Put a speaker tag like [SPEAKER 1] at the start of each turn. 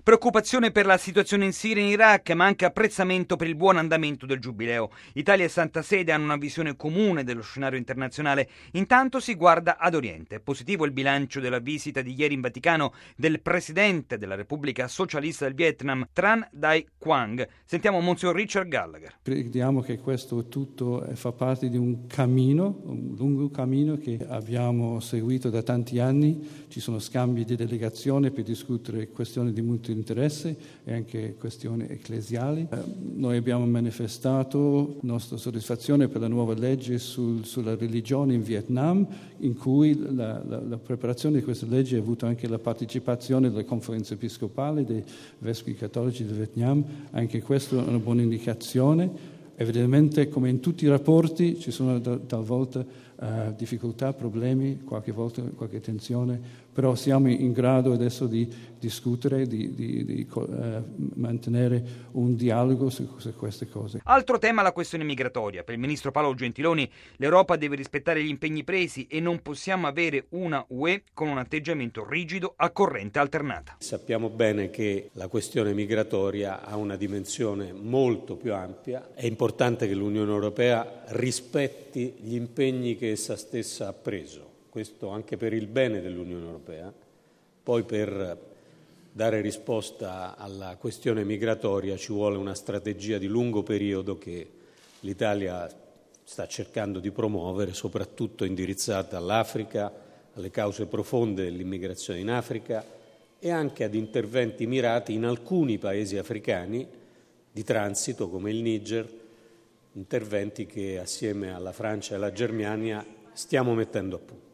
[SPEAKER 1] Preoccupazione per la situazione in Siria e in Iraq, ma anche apprezzamento per il buon andamento del Giubileo. Italia e Santa Sede hanno una visione comune dello scenario internazionale. Intanto si guarda ad Oriente. Positivo il bilancio della visita di ieri in Vaticano del presidente della Repubblica Socialista del Vietnam, Tran Dai Quang. Sentiamo Monsignor Richard Gallagher.
[SPEAKER 2] Crediamo che questo tutto fa parte di un cammino, un lungo cammino che abbiamo seguito da tanti anni. Ci sono scambi di delegazione per discutere questioni di mutuo interesse e anche questioni ecclesiali. Noi abbiamo manifestato nostra soddisfazione per la nuova legge sulla religione in Vietnam, in cui la preparazione di questa legge ha avuto anche la partecipazione della conferenza episcopale dei vescovi cattolici del Vietnam. Anche questa è una buona indicazione. Evidentemente, come in tutti i rapporti, ci sono talvolta difficoltà, problemi, qualche volta qualche tensione, però siamo in grado adesso di discutere, di mantenere un dialogo su queste cose.
[SPEAKER 1] Altro tema, la questione migratoria. Per il ministro Paolo Gentiloni l'Europa deve rispettare gli impegni presi e non possiamo avere una UE con un atteggiamento rigido a corrente alternata.
[SPEAKER 3] Sappiamo bene che la questione migratoria ha una dimensione molto più ampia. È importante che l'Unione Europea rispetti gli impegni che essa stessa ha preso, questo anche per il bene dell'Unione Europea. Poi per dare risposta alla questione migratoria ci vuole una strategia di lungo periodo che l'Italia sta cercando di promuovere, soprattutto indirizzata all'Africa, alle cause profonde dell'immigrazione in Africa e anche ad interventi mirati in alcuni paesi africani di transito come il Niger, interventi che assieme alla Francia e alla Germania stiamo mettendo a punto.